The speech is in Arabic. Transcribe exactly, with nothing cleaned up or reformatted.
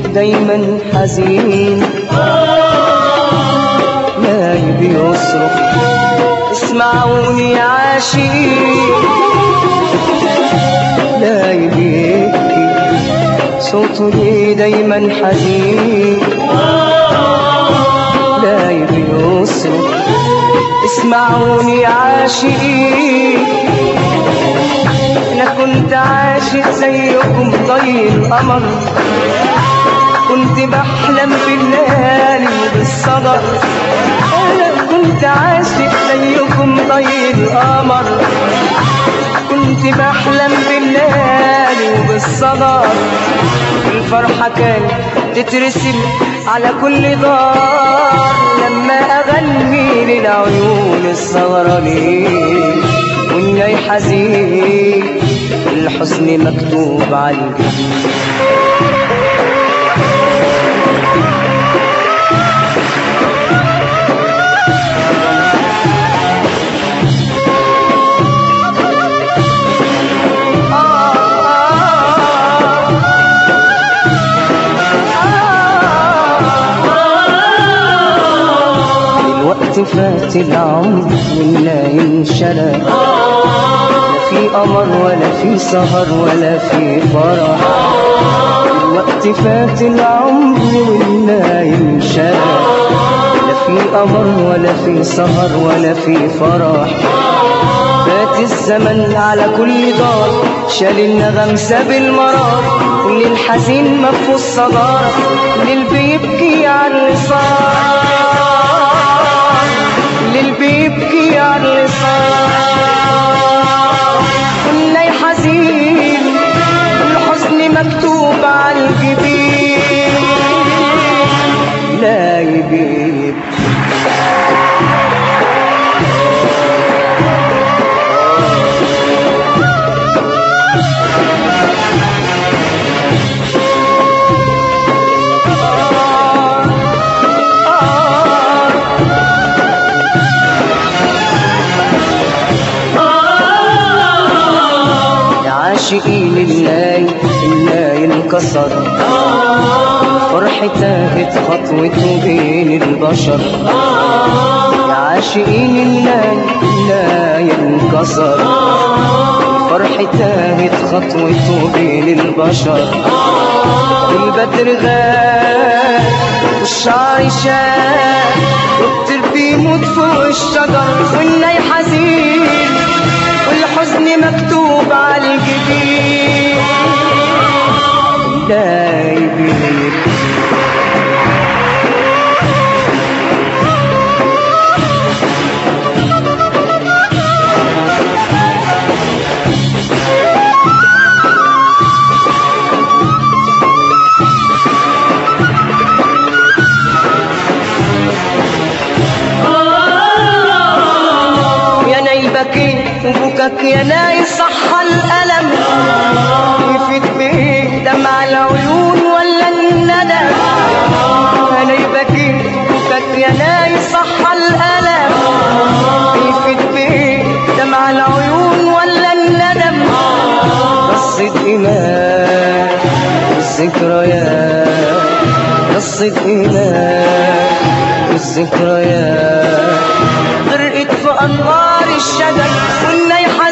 دايما حزين، نايب يصرخ اسمعوني يا عاشقين، نايب يبكي صوته ليه دايما حزين، نايب يصرخ اسمعوني يا عاشقين. انا كنت عاشق زيكم طي القمر، كنت بحلم في الليالي بالصدر، انا كنت عاشق زيكم طي القمر، كنت بحلم بالليالي وبالصدر. الفرحة كانت تترسم على كل دار لما اغني للعيون السهرانين، والناي حزين الحزن مكتوب على الجبين. فات العمر ولا ينشلى، لا في قمر ولا في سهر ولا في فرح. الوقت فات العمر ولا ينشلى، لا في قمر ولا في سهر ولا في فرح. فات الزمن على كل دار، شال النغم ساب المرار، كل الحزين مفهو الصدارة، اللي بيبكي على اللي صار، اللي بيبكي على اللي صار. كنا حزين الحزن مكتوب على الجبين، لا يبيب عاشقين اللاي اللاي انكسر، فرحة تاهت خطوته بين البشر. يا عاشقين اللاي اللاي انكسر، فرحة تاهت خطوته بين البشر. البدر غاب والشعر شاب والطير بيموت فوق الشجر، والناي حزين والحزن مكتوب على الجبين، لا يبيب وبكك يا ناي صح الألم، يفيد بيه دمع العيون ولا الندم. أنا يبكي وبكك يا ناي صح الألم، يفيد بيه دمع العيون ولا الندم. قصة إيمان والذكريات، قصة إيمان والذكريات غرقت في أنوار الشجر، والناي